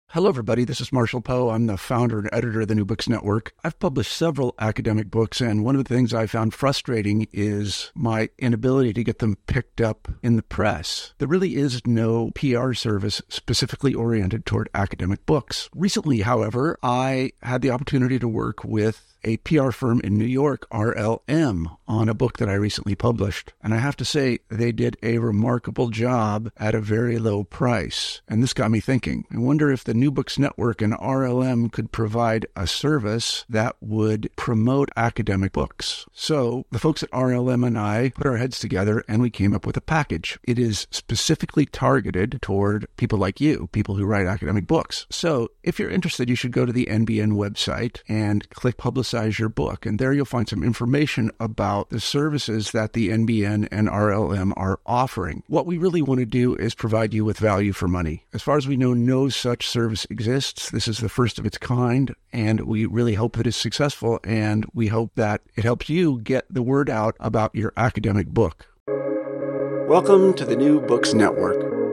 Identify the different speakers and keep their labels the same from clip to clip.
Speaker 1: Hello, everybody. This is Marshall Poe. I'm the founder and editor of the New Books Network. I've published several academic books, and one of the things I found frustrating is my inability to get them picked up in the press. There really is no PR service specifically oriented toward academic books. Recently, however, I had the opportunity to work with a PR firm in New York, RLM, on a book that I recently published. And I have to say, they did a remarkable job at a very low price. And this got me thinking. I wonder if the New Books Network and RLM could provide a service that would promote academic books. So the folks at RLM and I put our heads together and we came up with a package. It is specifically targeted toward people like you, people who write academic books. So if you're interested, you should go to the NBN website and click Publicize Your Book. And there you'll find some information about the services that the NBN and RLM are offering. What we really want to do is provide you with value for money. As far as we know, no such service exists. This is the first of its kind, and we really hope that it's successful, and we hope that it helps you get the word out about your academic book. Welcome to the New Books Network.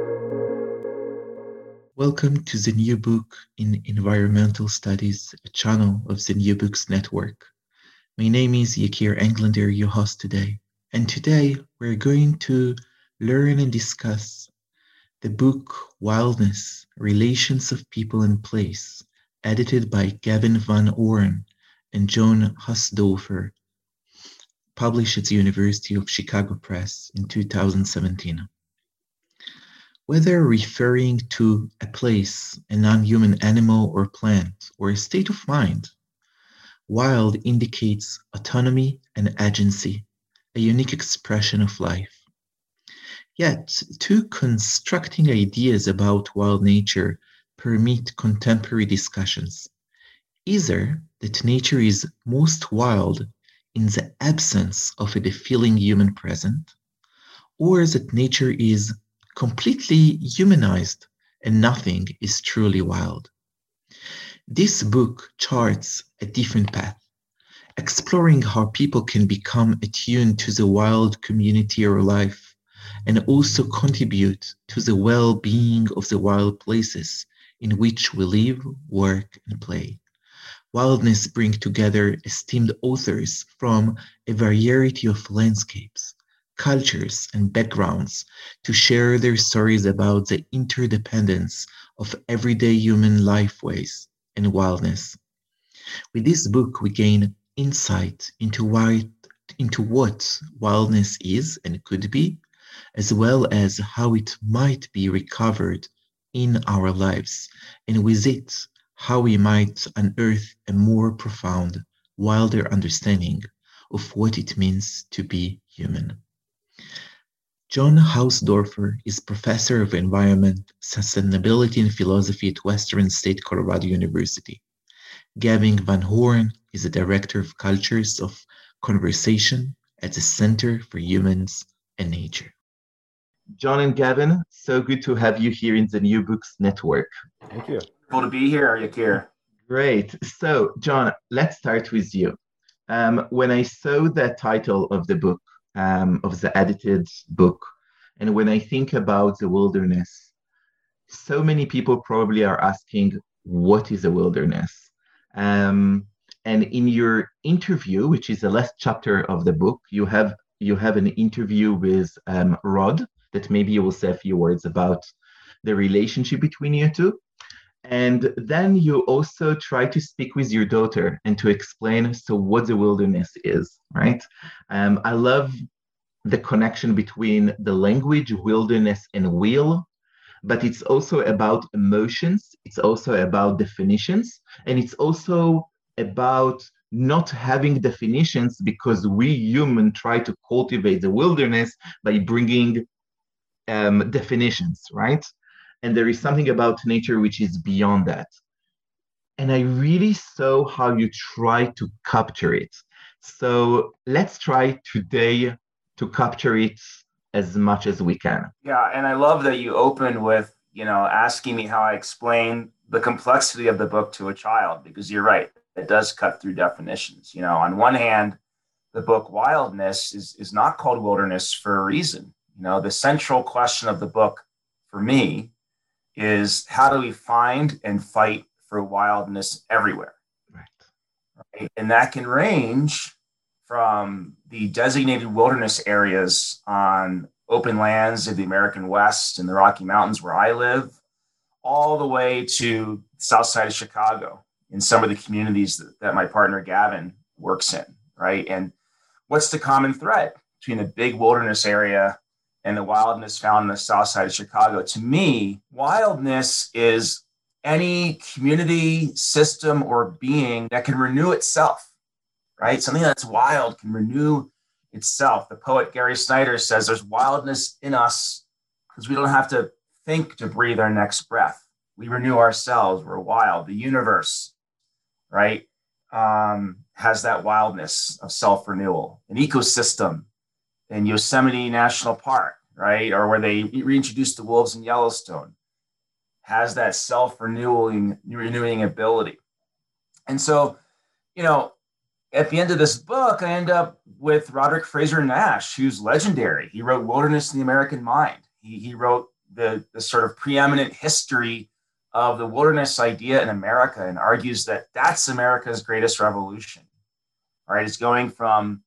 Speaker 2: Welcome to the New Book in Environmental Studies, a channel of the New Books Network. My name is Yakir Englander, your host today. And today we're going to learn and discuss the book Wildness, Relations of People and Place, edited by Gavin Van Oren and John Hausdorfer, published at the University of Chicago Press in 2017. Whether referring to a place, a non-human animal or plant, or a state of mind, wild indicates autonomy and agency, a unique expression of life. Yet, two constructing ideas about wild nature permit contemporary discussions. Either that nature is most wild in the absence of a defilling human present, or that nature is completely humanized and nothing is truly wild. This book charts a different path, exploring how people can become attuned to the wild community or life and also contribute to the well-being of the wild places in which we live, work, and play. Wildness brings together esteemed authors from a variety of landscapes, cultures, and backgrounds to share their stories about the interdependence of everyday human lifeways and wildness. With this book, we gain insight into what wildness is and could be, as well as how it might be recovered in our lives, and with it, how we might unearth a more profound, wilder understanding of what it means to be human. John Hausdorfer is Professor of Environment, Sustainability and Philosophy at Western State Colorado University. Gavin Van Oren is the Director of Cultures of Conversation at the Center for Humans and Nature. John and Gavin, so good to have you here in the New Books Network.
Speaker 3: Thank you.
Speaker 4: Cool to be here, Yakir.
Speaker 2: Great. So, John, let's start with you. When I saw the title of the book, of the edited book, and when I think about the wilderness, so many people probably are asking, what is a wilderness? And in your interview, which is the last chapter of the book, you have an interview with Rod, that maybe you will say a few words about the relationship between you two. And then you also try to speak with your daughter and to explain what the wilderness is, right? I love the connection between the language, wilderness, and wheel, but it's also about emotions, it's also about definitions, and it's also about not having definitions because we human try to cultivate the wilderness by bringing definitions, right? And there is something about nature which is beyond that. And I really saw how you try to capture it. So let's try today to capture it as much as we can.
Speaker 4: Yeah, and I love that you opened with, asking me how I explain the complexity of the book to a child, because you're right, it does cut through definitions. On one hand, the book Wildness is not called wilderness for a reason. The central question of the book for me is how do we find and fight for wildness everywhere? Right? And that can range from the designated wilderness areas on open lands of the American West and the Rocky Mountains where I live, all the way to the south side of Chicago in some of the communities that my partner Gavin works in, right? And what's the common thread between the big wilderness area and the wildness found on the south side of Chicago? To me, wildness is any community, system, or being that can renew itself, right? Something that's wild can renew itself. The poet Gary Snyder says there's wildness in us because we don't have to think to breathe our next breath. We renew ourselves. We're wild. The universe, right, has that wildness of self-renewal. An ecosystem in Yosemite National Park, right, or where they reintroduced the wolves in Yellowstone, has that renewing ability. And so, at the end of this book, I end up with Roderick Fraser Nash, who's legendary. He wrote Wilderness in the American Mind. He wrote the sort of preeminent history of the wilderness idea in America and argues that that's America's greatest revolution. Right? It's going from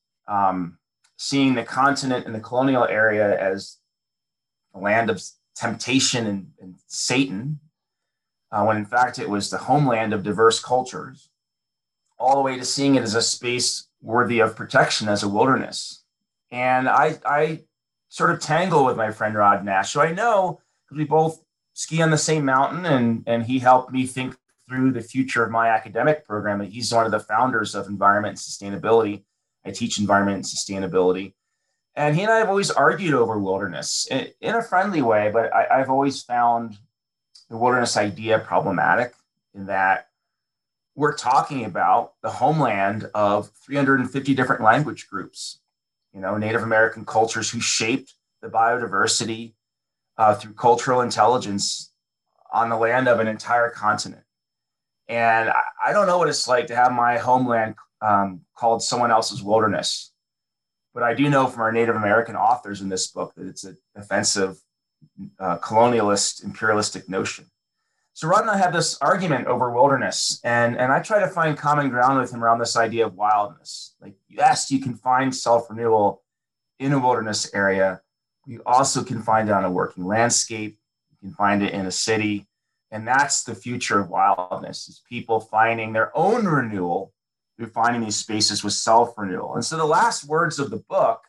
Speaker 4: seeing the continent and the colonial area as a land of temptation and Satan, when in fact it was the homeland of diverse cultures, all the way to seeing it as a space worthy of protection as a wilderness. And I sort of tangle with my friend Rod Nash, who I know because we both ski on the same mountain, and he helped me think through the future of my academic program. He's one of the founders of Environment and Sustainability. I teach environment and sustainability. And he and I have always argued over wilderness in a friendly way, but I've always found the wilderness idea problematic in that we're talking about the homeland of 350 different language groups, Native American cultures who shaped the biodiversity through cultural intelligence on the land of an entire continent. And I don't know what it's like to have my homeland called someone else's wilderness. But I do know from our Native American authors in this book that it's an offensive, colonialist, imperialistic notion. So Rod and I have this argument over wilderness, and I try to find common ground with him around this idea of wildness. Like, yes, you can find self-renewal in a wilderness area. You also can find it on a working landscape. You can find it in a city. And that's the future of wildness, is people finding their own renewal through finding these spaces with self-renewal. And so the last words of the book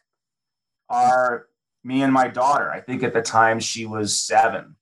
Speaker 4: are me and my daughter. I think at the time she was 7.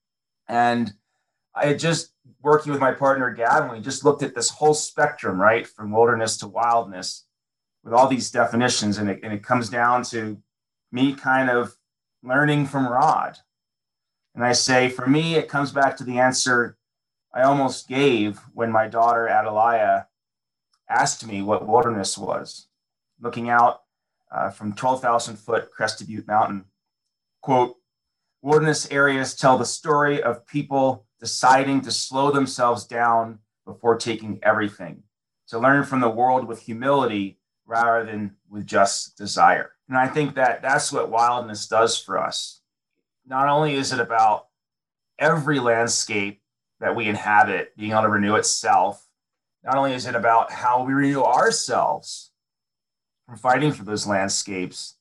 Speaker 4: And I had just working with my partner, Gavin, we just looked at this whole spectrum, right, from wilderness to wildness with all these definitions. And it comes down to me kind of learning from Rod. And I say, for me, it comes back to the answer I almost gave when my daughter, Adelia, asked me what wilderness was, looking out from 12,000-foot Crested Butte Mountain. Quote, wilderness areas tell the story of people deciding to slow themselves down before taking everything, to learn from the world with humility rather than with just desire. And I think that that's what wildness does for us. Not only is it about every landscape that we inhabit being able to renew itself, not only is it about how we renew ourselves from fighting for those landscapes,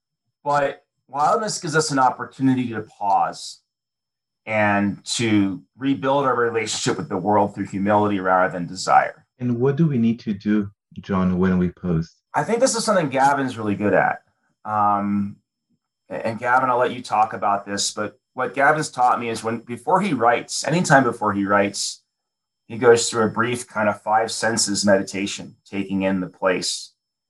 Speaker 4: but wildness gives us an opportunity to pause and to rebuild our relationship with the world through humility rather than desire.
Speaker 2: And what do we need to do, John, when we pose?
Speaker 4: I think this is something Gavin's really good at. And Gavin, I'll let you talk about this, but what Gavin's taught me is before he writes, anytime before he writes, he goes through a brief kind of 5 senses meditation, taking in the place,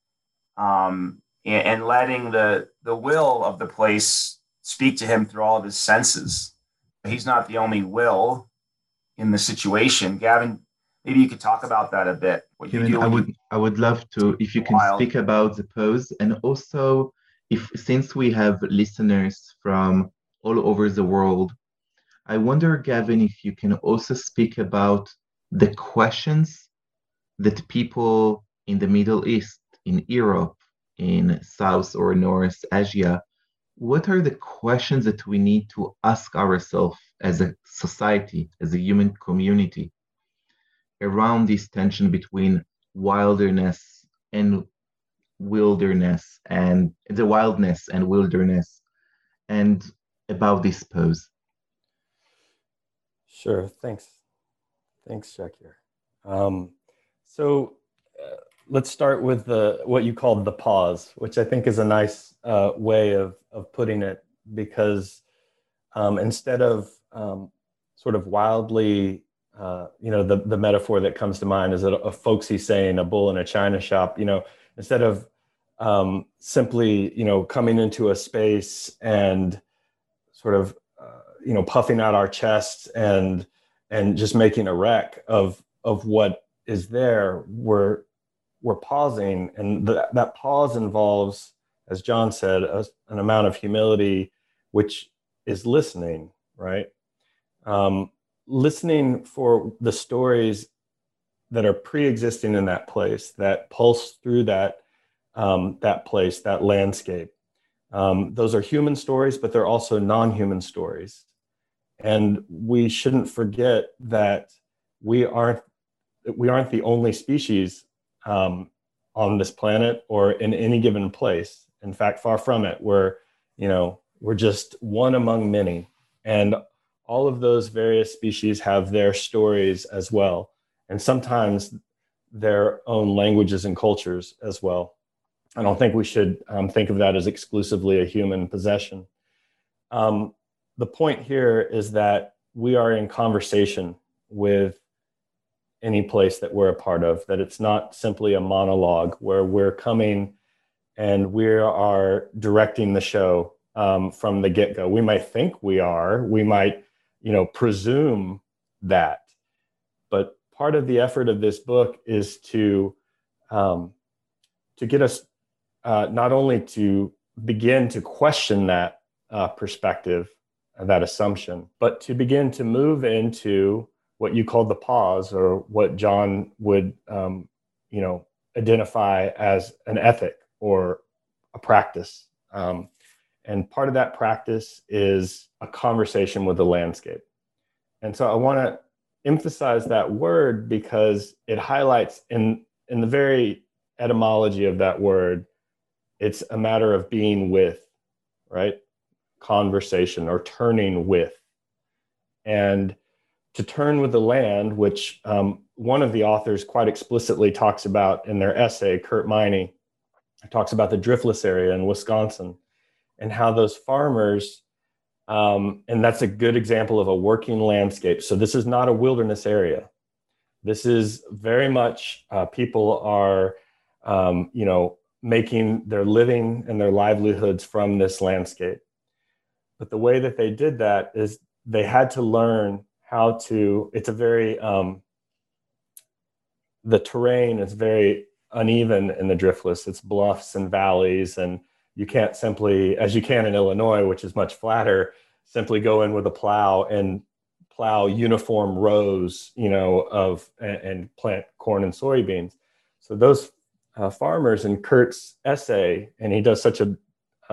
Speaker 4: and letting the will of the place speak to him through all of his senses. He's not the only will in the situation. Gavin, maybe you could talk about that a bit.
Speaker 2: I would love to, if you can speak about the pose, and also since we have listeners from all over the world, I wonder, Gavin, if you can also speak about the questions that people in the Middle East, in Europe, in South or North Asia What are the questions that we need to ask ourselves as a society, as a human community, around this tension between wilderness and wilderness, and the wildness and wilderness, and about this pose?
Speaker 3: Sure. Thanks. Thanks, Shakir. Um, so let's start with what you called the pause, which I think is a nice way of putting it, because instead of sort of wildly, the metaphor that comes to mind is a folksy saying, a bull in a china shop. Instead of simply, coming into a space and sort of, puffing out our chests and just making a wreck of what is there, we're pausing, and that pause involves, as John said, an amount of humility, which is listening, right? Listening for the stories that are pre-existing in that place, that pulse through that place, that landscape. Those are human stories, but they're also non-human stories. And we shouldn't forget that we aren't the only species on this planet or in any given place. In fact, far from it. We're just one among many. And all of those various species have their stories as well, and sometimes their own languages and cultures as well. I don't think we should think of that as exclusively a human possession. The point here is that we are in conversation with any place that we're a part of, that it's not simply a monologue where we're coming and we are directing the show from the get-go. We might think we are, we might, presume that, but part of the effort of this book is to get us not only to begin to question that perspective, that assumption, but to begin to move into what you called the pause, or what John would, identify as an ethic or a practice. And part of that practice is a conversation with the landscape. And so I want to emphasize that word because it highlights in the very etymology of that word, it's a matter of being with, right? Conversation, or turning with. And to turn with the land, which one of the authors quite explicitly talks about in their essay, Kurt Miney, talks about the driftless area in Wisconsin and how those farmers, and that's a good example of a working landscape. So this is not a wilderness area. This is very much people are, making their living and their livelihoods from this landscape. But the way that they did that is they had to learn how to, it's a very, the terrain is very uneven in the driftless. It's bluffs and valleys, and you can't simply, as you can in Illinois, which is much flatter, simply go in with a plow and plow uniform rows, and plant corn and soybeans. So those farmers, in Kurt's essay, and he does such an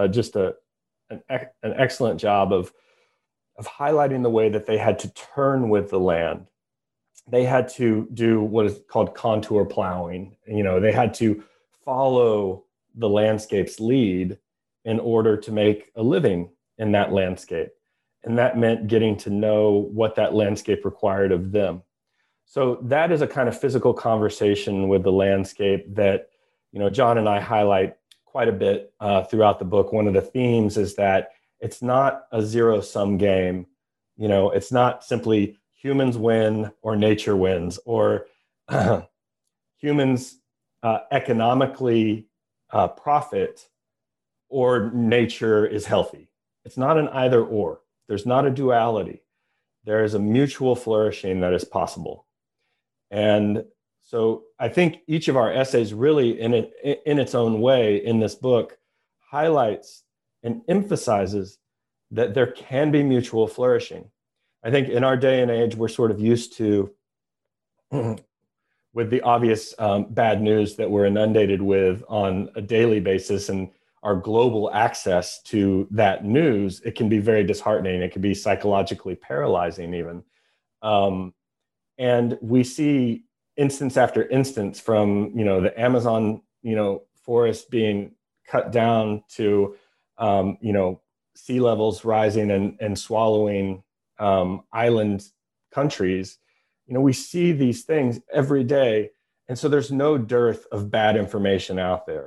Speaker 3: excellent job of highlighting the way that they had to turn with the land. They had to do what is called contour plowing. They had to follow the landscape's lead in order to make a living in that landscape. And that meant getting to know what that landscape required of them. So that is a kind of physical conversation with the landscape that, John and I highlight quite a bit throughout the book. One of the themes is that it's not a zero-sum game. It's not simply humans win or nature wins, or humans economically profit or nature is healthy. It's not an either or. There's not a duality. There is a mutual flourishing that is possible. And so I think each of our essays really in its own way in this book highlights and emphasizes that there can be mutual flourishing. I think in our day and age, we're sort of used to, with the obvious bad news that we're inundated with on a daily basis, and our global access to that news, it can be very disheartening. It can be psychologically paralyzing even. And we see instance after instance, from, the Amazon, forest being cut down to, sea levels rising and swallowing island countries. We see these things every day. And so there's no dearth of bad information out there,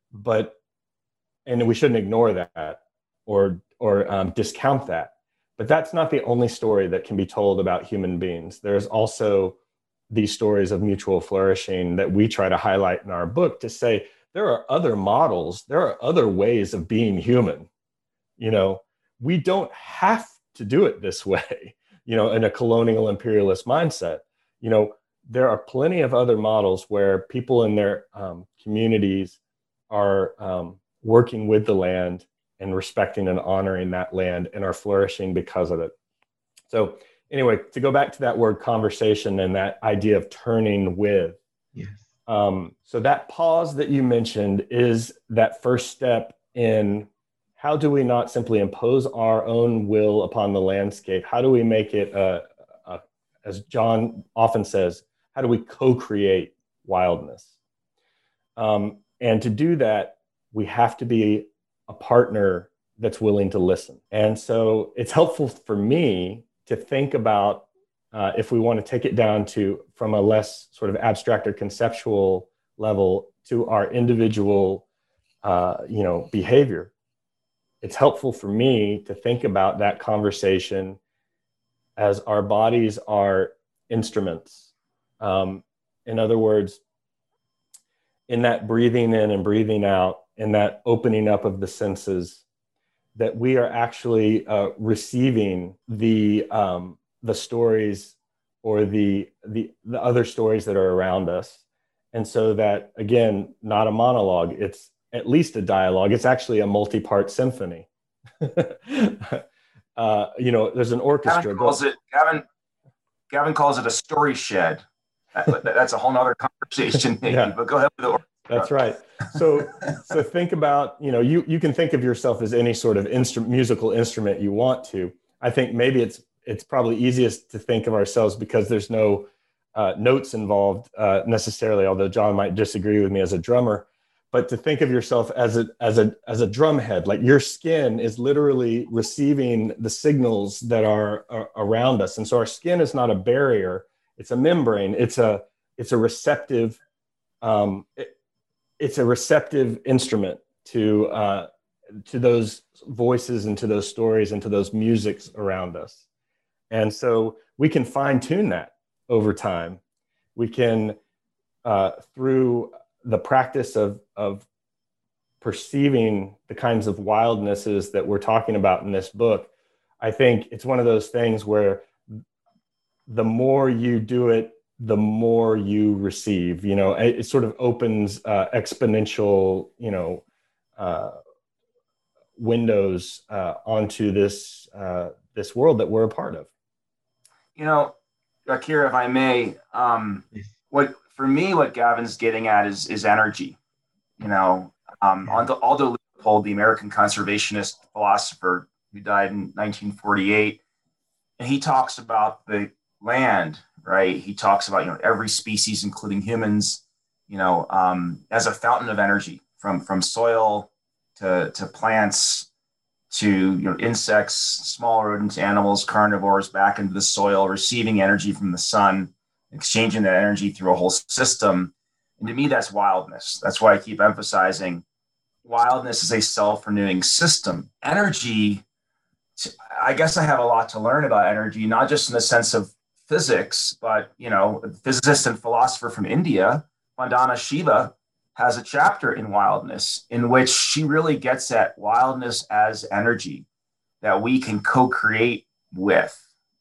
Speaker 3: and we shouldn't ignore that or discount that. But that's not the only story that can be told about human beings. There's also these stories of mutual flourishing that we try to highlight in our book to say there are other models, there are other ways of being human. We don't have to do it this way, in a colonial imperialist mindset. There are plenty of other models where people in their communities are working with the land and respecting and honoring that land and are flourishing because of it. So anyway, to go back to that word conversation and that idea of turning with.
Speaker 2: Yes.
Speaker 3: So that pause that you mentioned is that first step in how do we not simply impose our own will upon the landscape? How do we make it, as John often says, how do we co-create wildness? And to do that, we have to be a partner that's willing to listen. And so it's helpful for me to think about, if we want to take it down to from a less sort of abstract or conceptual level to our individual, behavior. It's helpful for me to think about that conversation as our bodies are instruments. In other words, in that breathing in and breathing out, in that opening up of the senses, that we are actually receiving the stories or the other stories that are around us. And so that, again, not a monologue, it's at least a dialogue. It's actually a multi-part symphony. There's an orchestra.
Speaker 4: Gavin calls it a story shed. That's a whole nother conversation, maybe,
Speaker 3: Yeah.
Speaker 4: But go ahead with the orchestra.
Speaker 3: That's right. So think about, you can think of yourself as any sort of musical instrument you want to. I think maybe it's probably easiest to think of ourselves because there's no notes involved necessarily, although John might disagree with me as a drummer, but to think of yourself as a drum head, like your skin is literally receiving the signals that are around us. And so our skin is not a barrier, it's a membrane. It's a receptive, it's a receptive instrument to those voices and to those stories and to those musics around us. And so we can fine tune that over time. We can, through the practice of perceiving the kinds of wildnesses that we're talking about in this book, I think it's one of those things where the more you do it, the more you receive. It sort of opens exponential, windows onto this world that we're a part of.
Speaker 4: Akira, if I may, what Gavin's getting at is energy. Aldo Leopold, the American conservationist philosopher who died in 1948, and he talks about the land, right? He talks about, every species, including humans, as a fountain of energy, from soil to plants to, insects, small rodents, animals, carnivores, back into the soil, receiving energy from the sun, exchanging that energy through a whole system. And to me, that's wildness. That's why I keep emphasizing wildness is a self-renewing system. Energy, I guess I have a lot to learn about energy, not just in the sense of physics, but, a physicist and philosopher from India, Vandana Shiva, has a chapter in Wildness in which she really gets at wildness as energy that we can co-create with.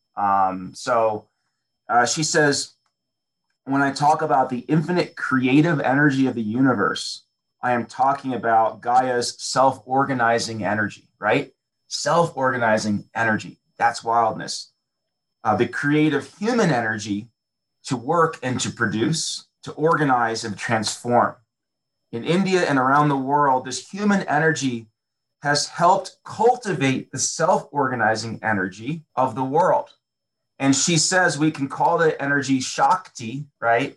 Speaker 4: She says, when I talk about the infinite creative energy of the universe, I am talking about Gaia's self-organizing energy, right? Self-organizing energy. That's wildness. The creative human energy to work and to produce, to organize and transform. in India and around the world, this human energy has helped cultivate the self-organizing energy of the world. And she says we can call the energy Shakti, right?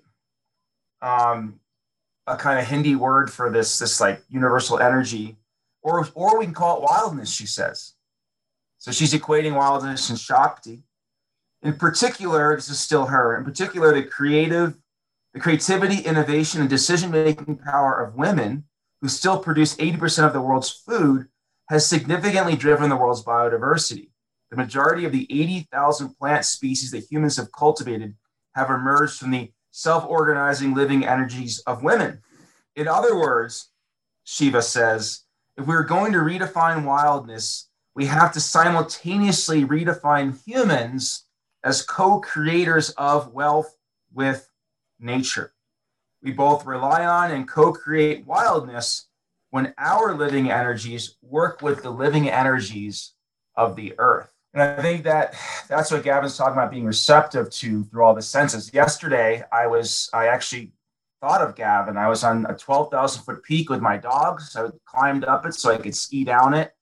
Speaker 4: A kind of Hindi word for this like universal energy, or we can call it wildness, she says. So she's equating wildness and Shakti. In particular, this is still her, in particular, the creativity, innovation, and decision-making power of women who still produce 80% of the world's food has significantly driven the world's biodiversity. The majority of the 80,000 plant species that humans have cultivated have emerged from the self-organizing living energies of women. In other words, Shiva says, if we're going to redefine wildness, we have to simultaneously redefine humans as co-creators of wealth with nature. We both rely on and co-create wildness when our living energies work with the living energies of the earth. And I think that's what Gavin's talking about, being receptive to through all the senses. Yesterday, I actually thought of Gavin. I was on a 12,000 foot peak with my dogs. I climbed up it so I could ski down it.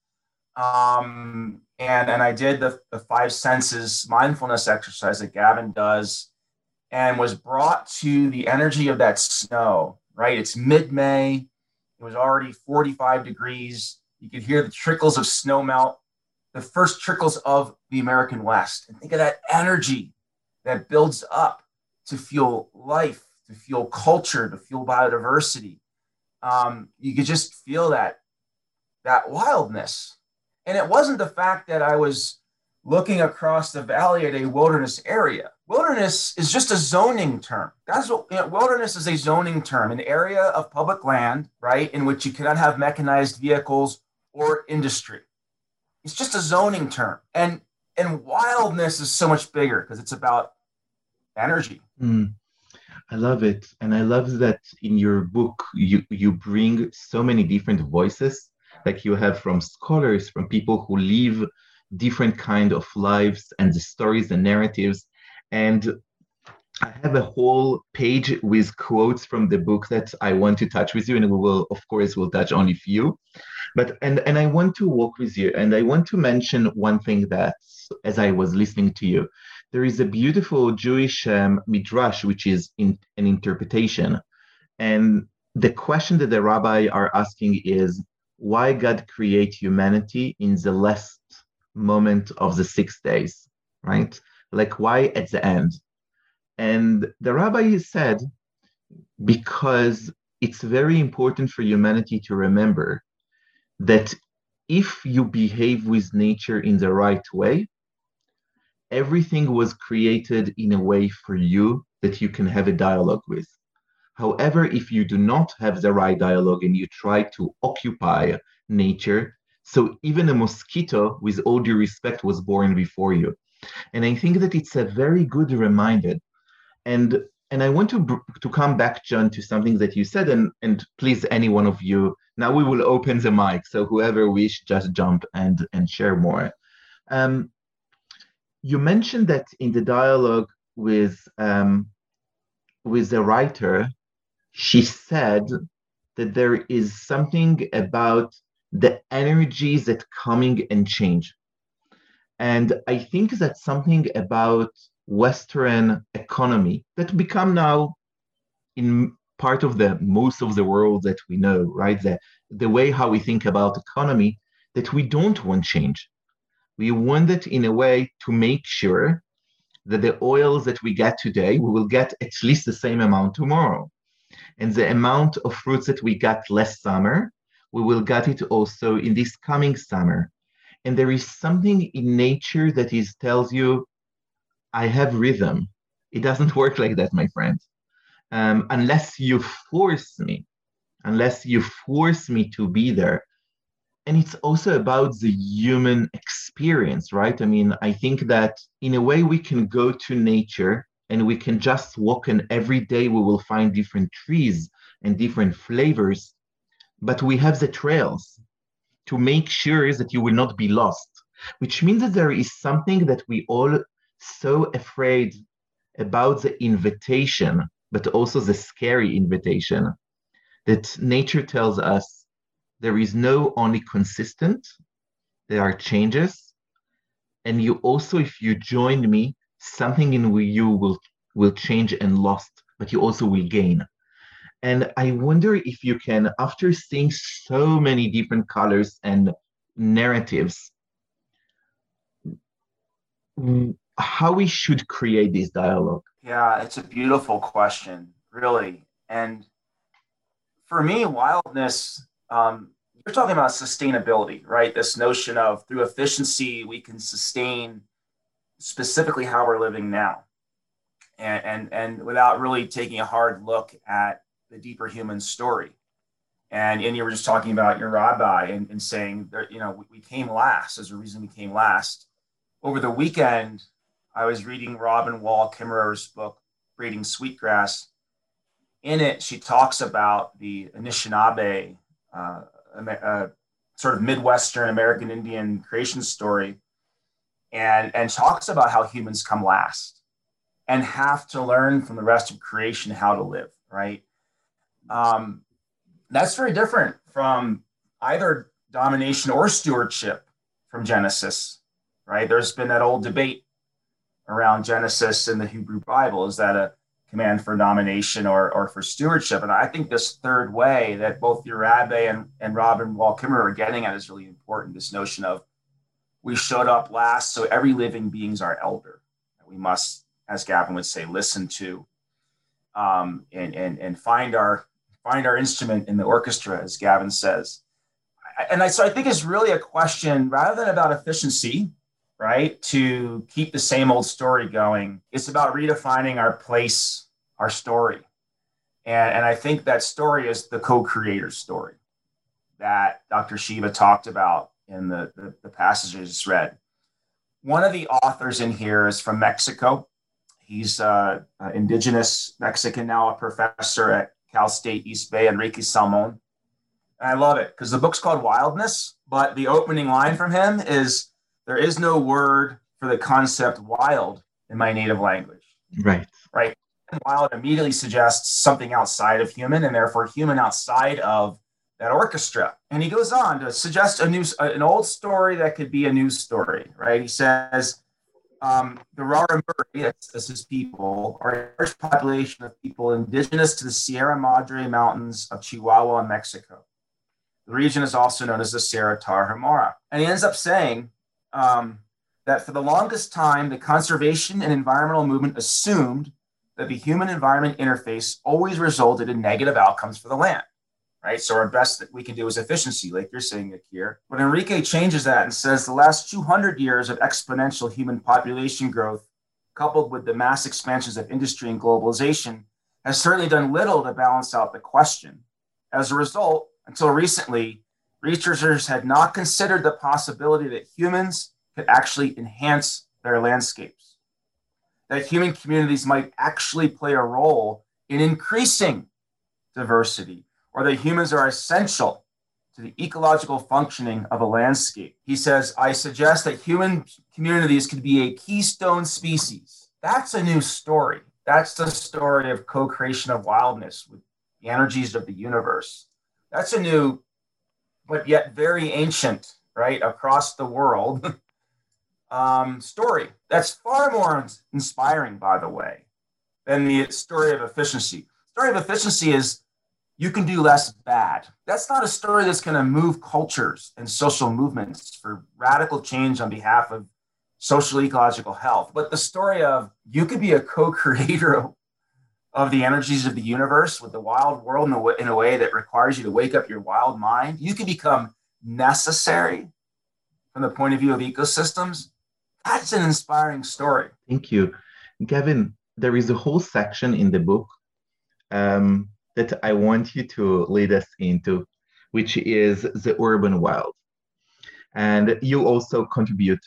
Speaker 4: And I did the five senses mindfulness exercise that Gavin does, and was brought to the energy of that snow, right? It's mid-May. It was already 45 degrees. You could hear the trickles of snow melt, the first trickles of the American West. And think of that energy that builds up to feel life, to feel culture, to feel biodiversity. You could just feel that wildness. And it wasn't the fact that I was looking across the valley at a wilderness area. Wilderness is just a zoning term. That's what wilderness is, a zoning term, an area of public land, right, in which you cannot have mechanized vehicles or industry. It's just a zoning term. And wildness is so much bigger because it's about energy.
Speaker 2: I love it. And I love that in your book, you bring so many different voices, like you have from scholars, from people who live different kind of lives and the stories and narratives. And I have a whole page with quotes from the book that I want to touch with you, and we will, of course, we'll touch only few. But and I want to walk with you, and I want to mention one thing that, as I was listening to you, there is a beautiful Jewish midrash, which is an interpretation, and the question that the rabbi are asking is why God create humanity in the last moment of the 6 days, right? Like why at the end? And the rabbi said, because it's very important for humanity to remember that if you behave with nature in the right way, everything was created in a way for you that you can have a dialogue with. However, if you do not have the right dialogue and you try to occupy nature, so even a mosquito, with all due respect, was born before you. And I think that it's a very good reminder. And I want to come back, John, to something that you said, and please, any one of you, now we will open the mic, so whoever wish, just jump and share more. You mentioned that in the dialogue with the writer, she said that there is something about the energies that coming and change. And I think that's something about Western economy that become now in part of the most of the world that we know, right? The way how we think about economy, that we don't want change. We want it in a way to make sure that the oils that we get today, we will get at least the same amount tomorrow. And the amount of fruits that we got last summer, we will get it also in this coming summer. And there is something in nature that tells you, I have rhythm. It doesn't work like that, my friend. Unless you force me to be there. And it's also about the human experience, right? I mean, I think that in a way we can go to nature and we can just walk, and every day we will find different trees and different flavors, but we have the trails to make sure that you will not be lost, which means that there is something that we all so afraid about, the invitation, but also the scary invitation, that nature tells us there is no only consistent, there are changes. And you also, if you join me, something in you will change and lost, but you also will gain. And I wonder if you can, after seeing so many different colors and narratives, how we should create this dialogue.
Speaker 4: Yeah, it's a beautiful question, really. And for me, wildness, you're talking about sustainability, right? This notion of through efficiency, we can sustain specifically how we're living now. And without really taking a hard look at the deeper human story. And you were just talking about your rabbi and saying that, we came last. There's a reason we came last. Over the weekend, I was reading Robin Wall Kimmerer's book, Braiding Sweetgrass. In it, she talks about the Anishinaabe, sort of Midwestern American Indian creation story, and talks about how humans come last and have to learn from the rest of creation how to live, right? That's very different from either domination or stewardship from Genesis, right? There's been that old debate around Genesis in the Hebrew Bible. Is that a command for domination or for stewardship? And I think this third way that both your rabbi and Robin Wall Kimmerer are getting at is really important. This notion of we showed up last, so every living being's our elder. We must, as Gavin would say, listen to and find our instrument in the orchestra, as Gavin says. So I think it's really a question, rather than about efficiency, right, to keep the same old story going. It's about redefining our place, our story. And I think that story is the co-creator story that Dr. Shiva talked about in the passage I just read. One of the authors in here is from Mexico. He's indigenous Mexican, now a professor at Cal State East Bay, Enrique Salmon. And I love it because the book's called Wildness, but the opening line from him is, there is no word for the concept wild in my native language.
Speaker 2: Right.
Speaker 4: Right. And wild immediately suggests something outside of human, and therefore human outside of that orchestra. And he goes on to suggest an old story that could be a new story, right? He says, the Rarámuri, that's his people, are a large population of people indigenous to the Sierra Madre Mountains of Chihuahua, Mexico. The region is also known as the Sierra Tarahumara. And he ends up saying that for the longest time, the conservation and environmental movement assumed that the human-environment interface always resulted in negative outcomes for the land, right? So our best that we can do is efficiency, like you're saying, Yakir. But Enrique changes that and says the last 200 years of exponential human population growth, coupled with the mass expansions of industry and globalization, has certainly done little to balance out the question. As a result, until recently, researchers had not considered the possibility that humans could actually enhance their landscapes, that human communities might actually play a role in increasing diversity, or that humans are essential to the ecological functioning of a landscape. He says, I suggest that human communities could be a keystone species. That's a new story. That's the story of co-creation of wildness with the energies of the universe. That's a new, but yet very ancient, right, across the world story. That's far more inspiring, by the way, than the story of efficiency. The story of efficiency is you can do less bad. That's not a story that's going to move cultures and social movements for radical change on behalf of social ecological health. But the story of you could be a co-creator of the energies of the universe with the wild world in a way that requires you to wake up your wild mind. You can become necessary from the point of view of ecosystems. That's an inspiring story.
Speaker 2: Thank you. Gavin, there is a whole section in the book that I want you to lead us into, which is the urban wild. And you also contribute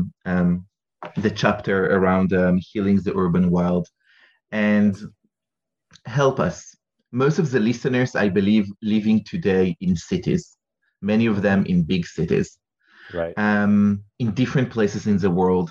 Speaker 2: the chapter around healing the urban wild. And help us. Most of the listeners, I believe, living today in cities, many of them in big cities,
Speaker 3: right?
Speaker 2: In different places in the world.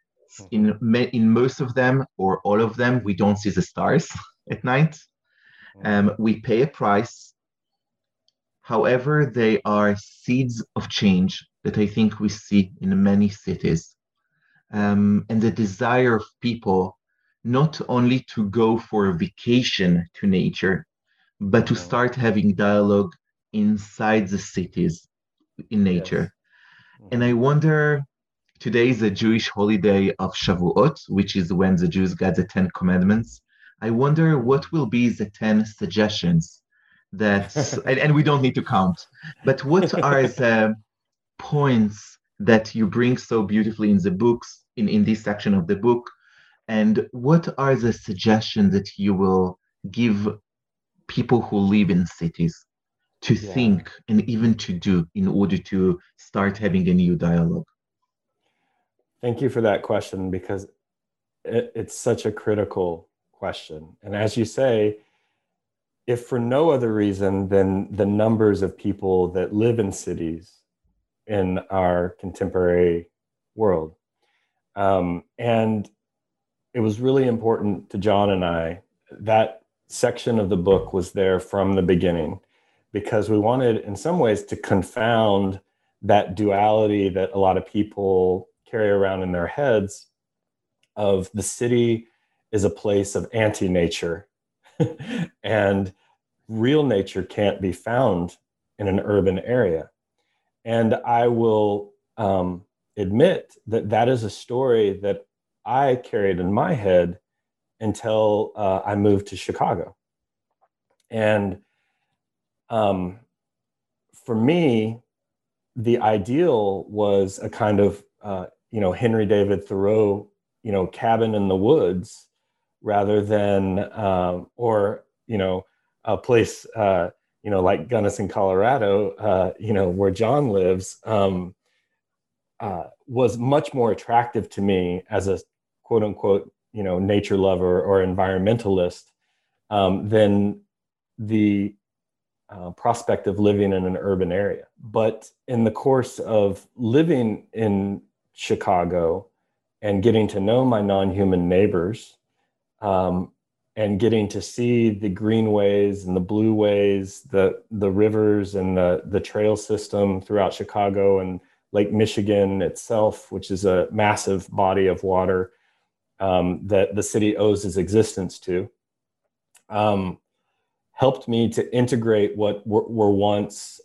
Speaker 2: In most of them or all of them, we don't see the stars at night. We pay a price. However, they are seeds of change that I think we see in many cities. And the desire of people not only to go for a vacation to nature, but to start having dialogue inside the cities in nature.
Speaker 3: Yes.
Speaker 2: And I wonder, today is a Jewish holiday of Shavuot, which is when the Jews got the Ten Commandments. I wonder what will be the 10 suggestions and we don't need to count, but what are the points that you bring so beautifully in the books, in this section of the book? And what are the suggestions that you will give people who live in cities to think and even to do in order to start having a new dialogue?
Speaker 3: Thank you for that question, because it's such a critical question. And as you say, if for no other reason than the numbers of people that live in cities in our contemporary world. And it was really important to John and I, that section of the book was there from the beginning, because we wanted in some ways to confound that duality that a lot of people carry around in their heads of the city is a place of anti-nature and real nature can't be found in an urban area. And I will admit that that is a story that I carried in my head until I moved to Chicago. And for me, the ideal was a kind of, Henry David Thoreau, cabin in the woods, rather than, a place, like Gunnison, Colorado, where John lives, was much more attractive to me as a quote unquote, nature lover or environmentalist, than the prospect of living in an urban area. But in the course of living in Chicago and getting to know my non-human neighbors, and getting to see the greenways and the blueways, the rivers and the trail system throughout Chicago, and Lake Michigan itself, which is a massive body of water that the city owes its existence to, helped me to integrate what were once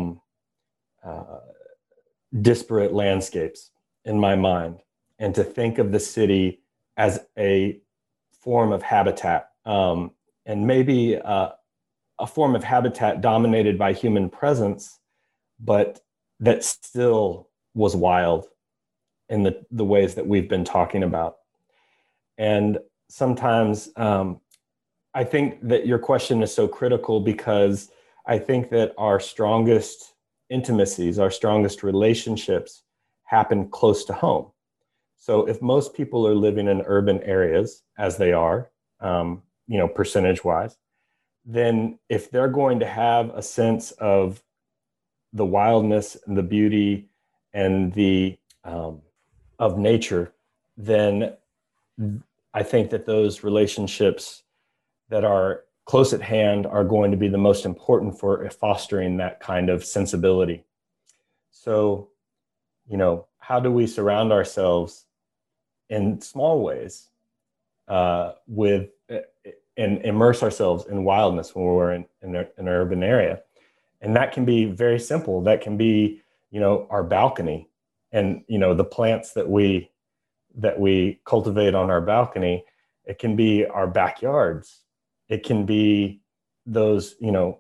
Speaker 3: disparate landscapes in my mind, and to think of the city as a form of habitat, and maybe a form of habitat dominated by human presence, but that still was wild in the ways that we've been talking about. And sometimes I think that your question is so critical, because I think that our strongest intimacies, our strongest relationships happen close to home. So if most people are living in urban areas, as they are, percentage-wise, then if they're going to have a sense of the wildness and the beauty and the of nature, then I think that those relationships that are close at hand are going to be the most important for fostering that kind of sensibility. So, how do we surround ourselves in small ways with and immerse ourselves in wildness when we're in an urban area? And that can be very simple. That can be, our balcony, and the plants that we cultivate on our balcony. It can be our backyards. It can be those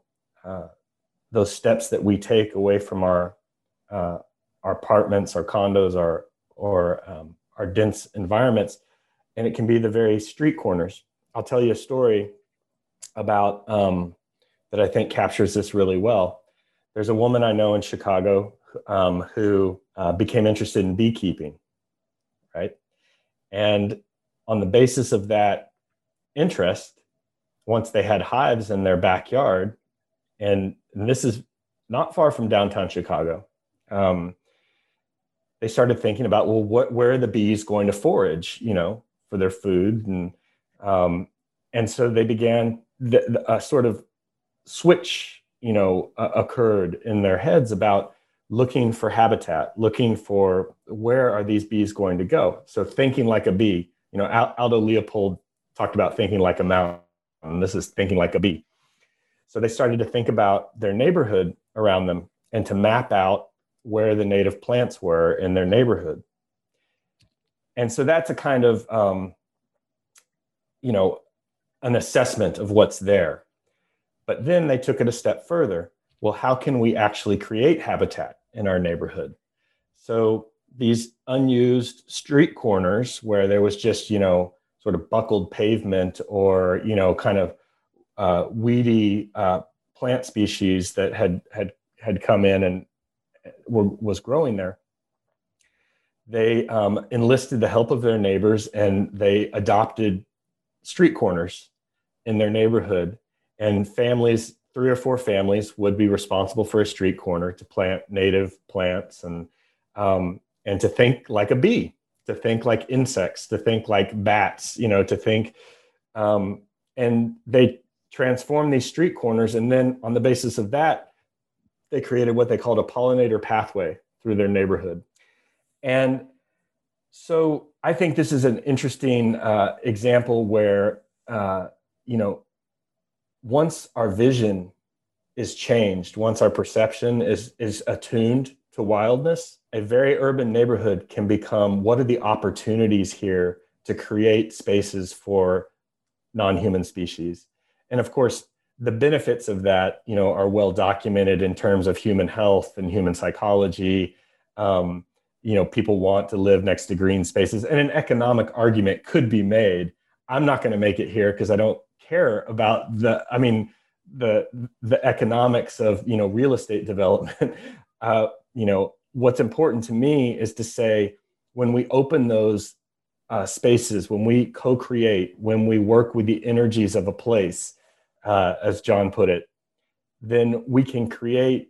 Speaker 3: steps that we take away from our apartments, our condos, our dense environments, and it can be the very street corners. I'll tell you a story about that I think captures this really well. There's a woman I know in Chicago who became interested in beekeeping, right? And on the basis of that interest, once they had hives in their backyard, and this is not far from downtown Chicago, they started thinking about, well, where are the bees going to forage, for their food? And so they began a sort of switch, occurred in their heads about looking for habitat, looking for where are these bees going to go. So thinking like a bee, Aldo Leopold talked about thinking like a mountain. This is thinking like a bee. So they started to think about their neighborhood around them and to map out where the native plants were in their neighborhood. And so that's a kind of, an assessment of what's there. But then they took it a step further. Well, how can we actually create habitat in our neighborhood? So these unused street corners where there was just, sort of buckled pavement or, kind of weedy plant species that had come in and was growing there. They enlisted the help of their neighbors and they adopted street corners in their neighborhood, and families, 3 or 4 families, would be responsible for a street corner to plant native plants and to think like a bee, to think like insects, to think like bats, to think, and they transformed these street corners. And then on the basis of that, they created what they called a pollinator pathway through their neighborhood. And so I think this is an interesting example where, once our vision is changed, once our perception is attuned to wildness, a very urban neighborhood can become, what are the opportunities here to create spaces for non-human species? And of course, the benefits of that, are well documented in terms of human health and human psychology. People want to live next to green spaces, and an economic argument could be made. I'm not going to make it here because I don't care about the economics of, real estate development. What's important to me is to say, when we open those spaces, when we co-create, when we work with the energies of a place, as John put it, then we can create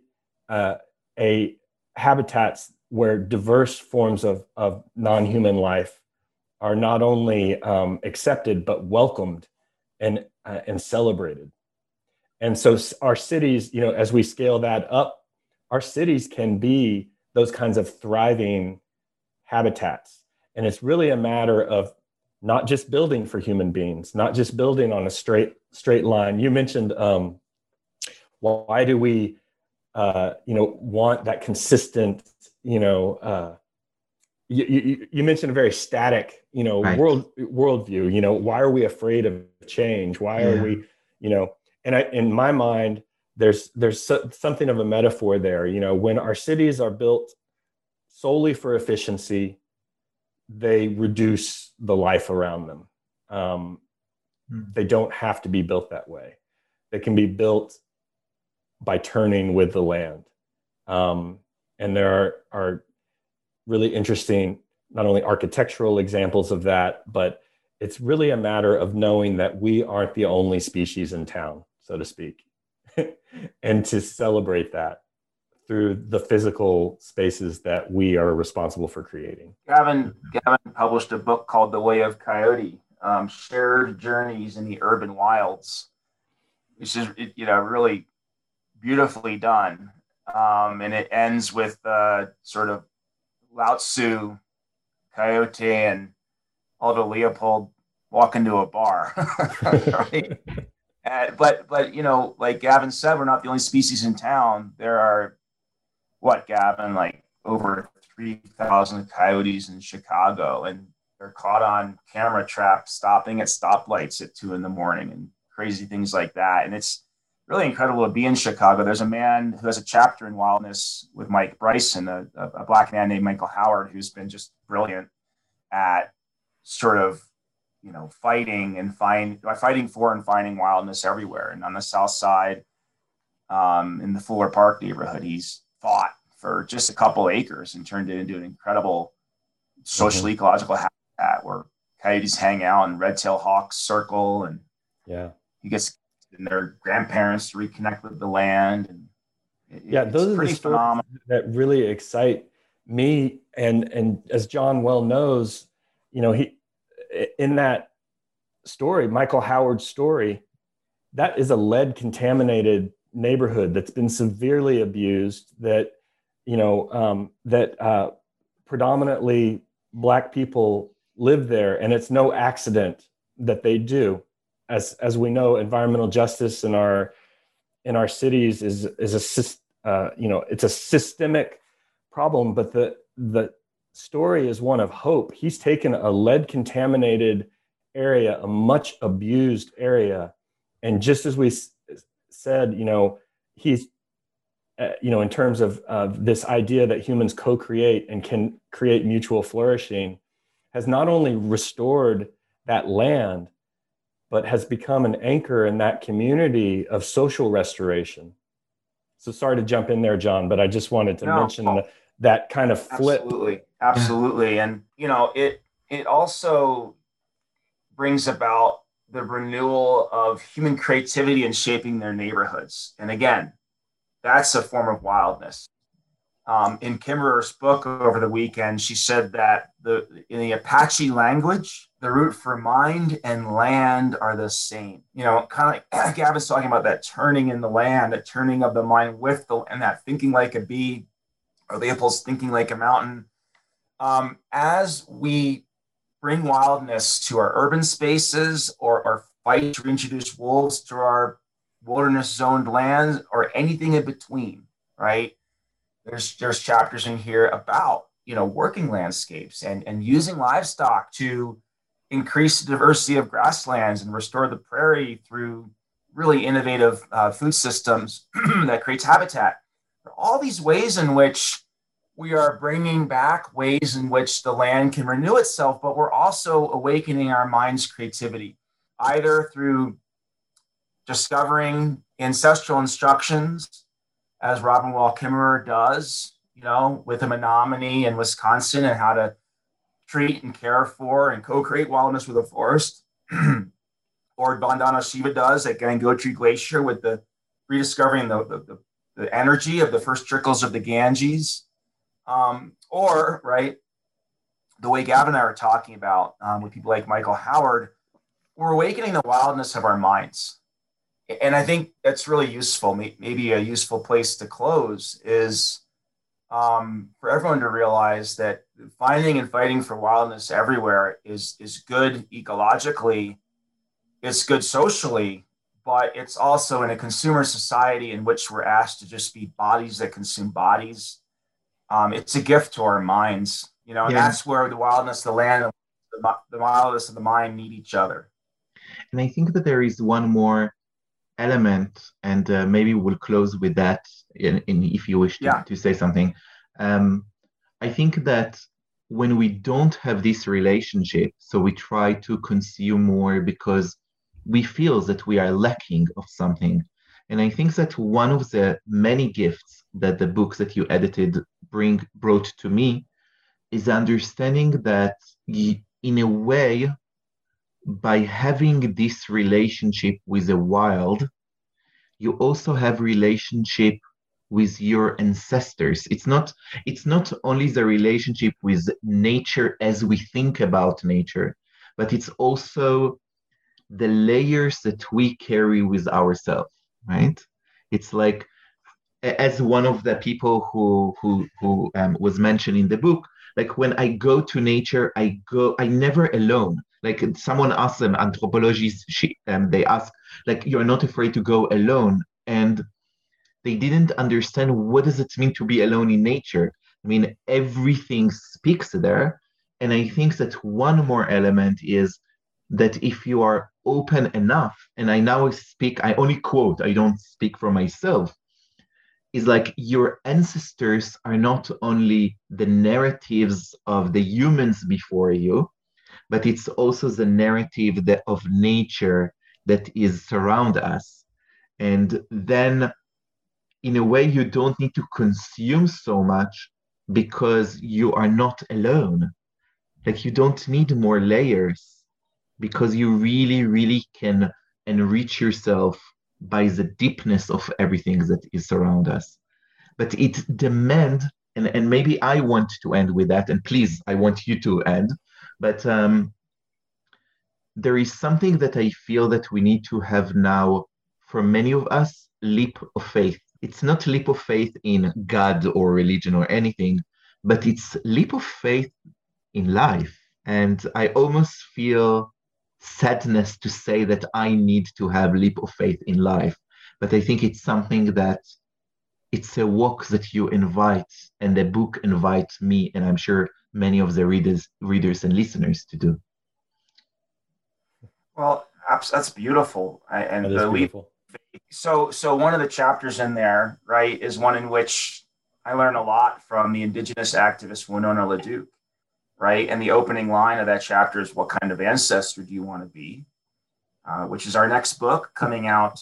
Speaker 3: a habitats where diverse forms of non-human life are not only accepted, but welcomed and celebrated. And so our cities, as we scale that up, our cities can be those kinds of thriving habitats. And it's really a matter of not just building for human beings, not just building on a straight line. You mentioned, why do we, want that consistent, you mentioned a very static,
Speaker 2: Right.
Speaker 3: worldview. Why are we afraid of change? Why are we, and in my mind, there's something of a metaphor there. When our cities are built solely for efficiency, they reduce the life around them. They don't have to be built that way. They can be built by turning with the land. And there are really interesting, not only architectural examples of that, but it's really a matter of knowing that we aren't the only species in town, so to speak, and to celebrate that through the physical spaces that we are responsible for creating.
Speaker 4: Gavin published a book called The Way of Coyote, Shared Journeys in the Urban Wilds, which is, really beautifully done. And it ends with sort of Lao Tzu, Coyote, and Aldo Leopold walk into a bar, right? But like Gavin said, we're not the only species in town. There are, Gavin, like over 3,000 coyotes in Chicago, and they're caught on camera traps stopping at stoplights at 2 a.m. and crazy things like that. And it's really incredible to be in Chicago. There's a man who has a chapter in Wildness with Mike Bryson, a Black man named Michael Howard, who's been just brilliant at sort of, fighting for and finding wildness everywhere. And on the South Side, in the Fuller Park neighborhood, he's fought for just a couple acres and turned it into an incredible social ecological habitat where coyotes hang out and red-tailed hawks circle, and he gets and their grandparents to reconnect with the land. And
Speaker 3: those are the stories phenomenal that really excite me. And as John well knows, he in that story, Michael Howard's story, that is a lead contaminated neighborhood that's been severely abused, that, predominantly Black people live there, and it's no accident that they do. As we know, environmental justice in our cities is it's a systemic problem, but the story is one of hope. He's taken a lead contaminated area, a much abused area, and just as we said, he's in terms of this idea that humans co-create and can create mutual flourishing, has not only restored that land, but has become an anchor in that community of social restoration. So sorry to jump in there, John, but I just wanted to mention that kind of flip.
Speaker 4: Absolutely. And, it also brings about the renewal of human creativity in shaping their neighborhoods. And again, that's a form of wildness. In Kimmerer's book over the weekend, she said that in the Apache language, the root for mind and land are the same. Kind of like Gavin's talking about that turning in the land, that turning of the mind with and that thinking like a bee, or Leopold's thinking like a mountain. As we bring wildness to our urban spaces, or fight to reintroduce wolves to our wilderness zoned lands, or anything in between, right? There's chapters in here about, working landscapes and using livestock to increase the diversity of grasslands and restore the prairie through really innovative food systems that creates habitat. There are all these ways in which we are bringing back ways in which the land can renew itself, but we're also awakening our mind's creativity, either through discovering ancestral instructions, as Robin Wall Kimmerer does, with a Menominee in Wisconsin, and how to treat and care for and co-create wildness with a forest, or Vandana Shiva does at Gangotri Glacier with the rediscovering the energy of the first trickles of the Ganges, or the way Gavin and I were talking about with people like Michael Howard, we're awakening the wildness of our minds. And I think that's really useful. Maybe a useful place to close is for everyone to realize that finding and fighting for wildness everywhere is good ecologically, it's good socially, but it's also in a consumer society in which we're asked to just be bodies that consume bodies. It's a gift to our minds, and that's where the wildness, the land, the wildness of the mind meet each other.
Speaker 2: And I think that there is one more element, and maybe we'll close with that if you wish to say something. I think that when we don't have this relationship, so we try to consume more because we feel that we are lacking of something. And I think that one of the many gifts that the books that you edited brought to me is understanding that in a way, by having this relationship with the wild, you also have relationship with your ancestors. It's not only the relationship with nature as we think about nature, but it's also the layers that we carry with ourselves, right? It's like, as one of the people who was mentioned in the book, like when I go to nature, I never alone. Like someone asked them, anthropologists, they ask, like, you're not afraid to go alone. And they didn't understand what does it mean to be alone in nature. I mean, everything speaks there. And I think that one more element is that if you are open enough, and I now speak, I only quote, I don't speak for myself, is like your ancestors are not only the narratives of the humans before you, but it's also the narrative of nature that is surround us. And then in a way, you don't need to consume so much because you are not alone. Like you don't need more layers because you really, really can enrich yourself by the deepness of everything that is around us. But it demands, and maybe I want to end with that, and please, I want you to end, but there is something that I feel that we need to have now for many of us, leap of faith. It's not leap of faith in God or religion or anything, but it's leap of faith in life. And I almost feel sadness to say that I need to have leap of faith in life. But I think it's something that it's a walk that you invite, and the book invites me, and I'm sure many of the readers and listeners to do.
Speaker 4: Well, that's beautiful. And
Speaker 3: That is
Speaker 4: the leap.
Speaker 3: beautiful.
Speaker 4: So one of the chapters in there, right, is one in which I learn a lot from the indigenous activist Winona LaDuke, right? And the opening line of that chapter is, "What kind of ancestor do you want to be?" Which is our next book coming out,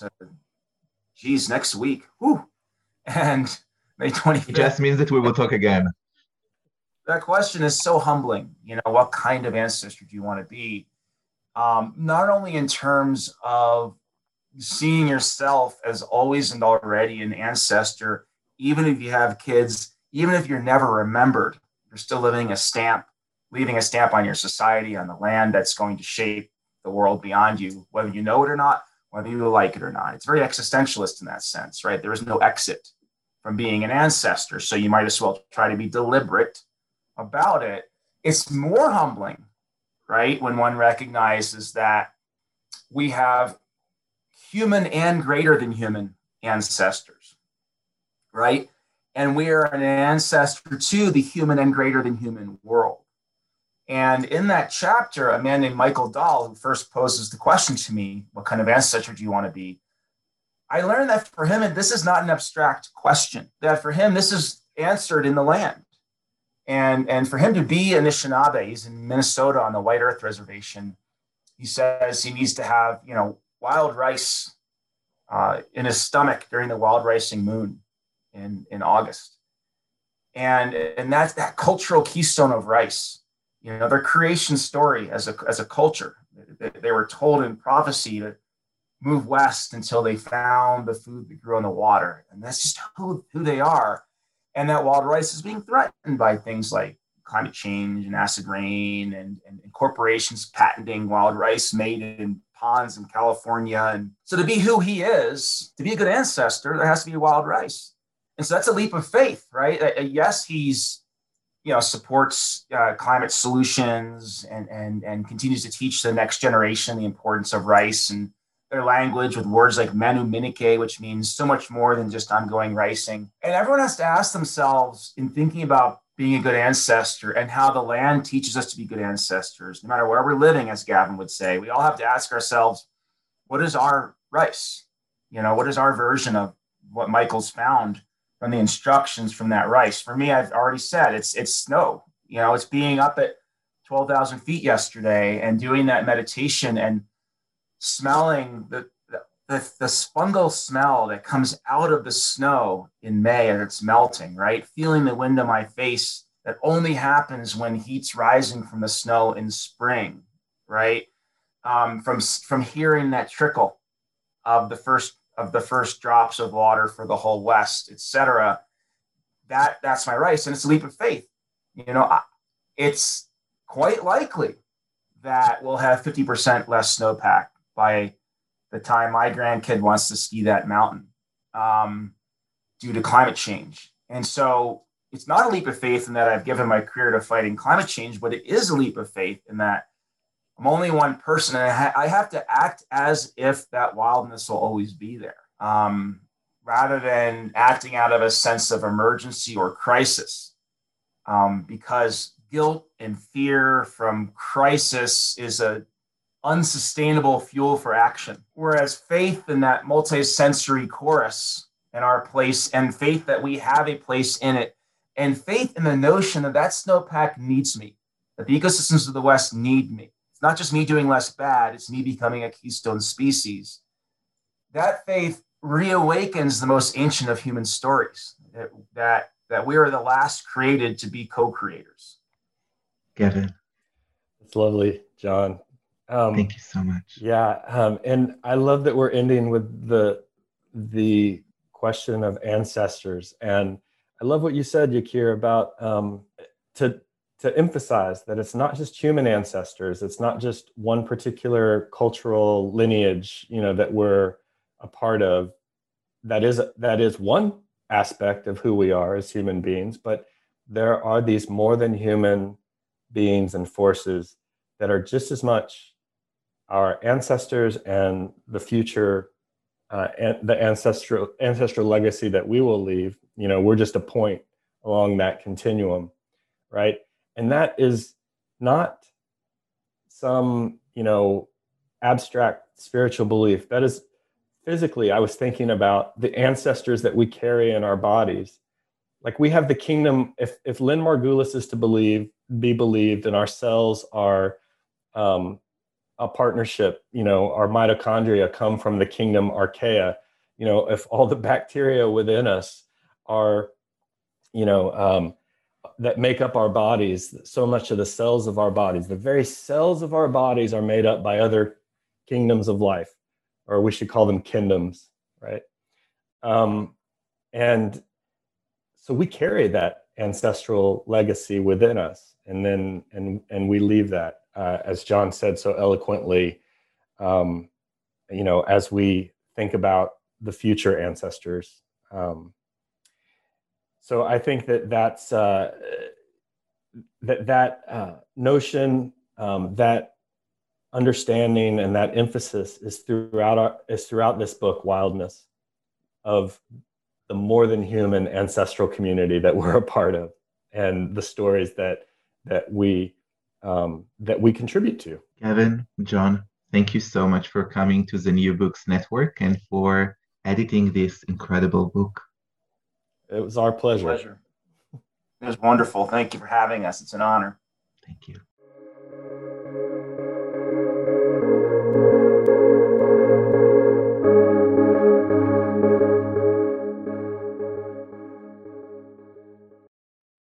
Speaker 4: next week. Whew. And May 25th.
Speaker 2: It just means that we will talk again.
Speaker 4: That question is so humbling. What kind of ancestor do you want to be? Not only in terms of seeing yourself as always and already an ancestor, even if you have kids, even if you're never remembered, you're still leaving a stamp on your society, on the land that's going to shape the world beyond you, whether you know it or not, whether you like it or not. It's very existentialist in that sense, right? There is no exit from being an ancestor, so you might as well try to be deliberate about it. It's more humbling, right, when one recognizes that we have human and greater than human ancestors, right? And we are an ancestor to the human and greater than human world. And in that chapter, a man named Michael Dahl, who first poses the question to me, what kind of ancestor do you want to be? I learned that for him, this is not an abstract question, that for him, this is answered in the land. And for him to be Anishinaabe, he's in Minnesota on the White Earth Reservation. He says he needs to have, wild rice in his stomach during the wild ricing moon in August. And that's that cultural keystone of rice. Their creation story as a culture. They were told in prophecy to move west until they found the food that grew in the water. And that's just who they are. And that wild rice is being threatened by things like climate change and acid rain and corporations patenting wild rice made in ponds in California. And so to be who he is, to be a good ancestor, there has to be wild rice. And so that's a leap of faith, right? Yes, he's supports climate solutions and continues to teach the next generation the importance of rice and their language with words like menu minike, which means so much more than just ongoing ricing. And everyone has to ask themselves, in thinking about being a good ancestor and how the land teaches us to be good ancestors, no matter where we're living, as Gavin would say, we all have to ask ourselves, what is our rice? What is our version of what Michael's found from the instructions from that rice? For me, I've already said it's snow. It's being up at 12,000 feet yesterday and doing that meditation and smelling the fungal smell that comes out of the snow in May as it's melting, right? Feeling the wind on my face that only happens when heat's rising from the snow in spring, right? From hearing that trickle of the first drops of water for the whole West, etc. That's my rice, and it's a leap of faith. It's quite likely that we'll have 50% less snowpack by the time my grandkid wants to ski that mountain due to climate change. And so it's not a leap of faith in that I've given my career to fighting climate change, but it is a leap of faith in that I'm only one person, and I have to act as if that wildness will always be there, rather than acting out of a sense of emergency or crisis, because guilt and fear from crisis is a unsustainable fuel for action. Whereas faith in that multi-sensory chorus and our place, and faith that we have a place in it, and faith in the notion that snowpack needs me, that the ecosystems of the West need me. It's not just me doing less bad, it's me becoming a keystone species. That faith reawakens the most ancient of human stories, that we are the last created to be co-creators.
Speaker 2: Gavin.
Speaker 3: It's lovely, John.
Speaker 2: Thank you so much.
Speaker 3: Yeah, and I love that we're ending with the question of ancestors. And I love what you said, Yakir, about to emphasize that it's not just human ancestors. It's not just one particular cultural lineage, that we're a part of, that is one aspect of who we are as human beings, but there are these more than human beings and forces that are just as much our ancestors and the future, and the ancestral legacy that we will leave. We're just a point along that continuum, right? And that is not some, abstract spiritual belief. That is physically, I was thinking about the ancestors that we carry in our bodies. Like, we have the kingdom. If Lynn Margulis is to be believed, and our cells are a partnership, our mitochondria come from the kingdom archaea. If all the bacteria within us are, that make up our bodies, so much of the cells of our bodies, the very cells of our bodies are made up by other kingdoms of life, or we should call them kingdoms, right? And so we carry that ancestral legacy within us, and then and we leave that, as John said so eloquently, as we think about the future ancestors. So I think that's that notion, that understanding, and that emphasis is throughout this book, Wildness, of the more than human ancestral community that we're a part of, and the stories that we contribute to.
Speaker 2: Gavin, John, thank you so much for coming to the New Books Network and for editing this incredible book.
Speaker 3: It was our pleasure.
Speaker 4: It was wonderful. Thank you for having us. It's an honor.
Speaker 2: Thank you.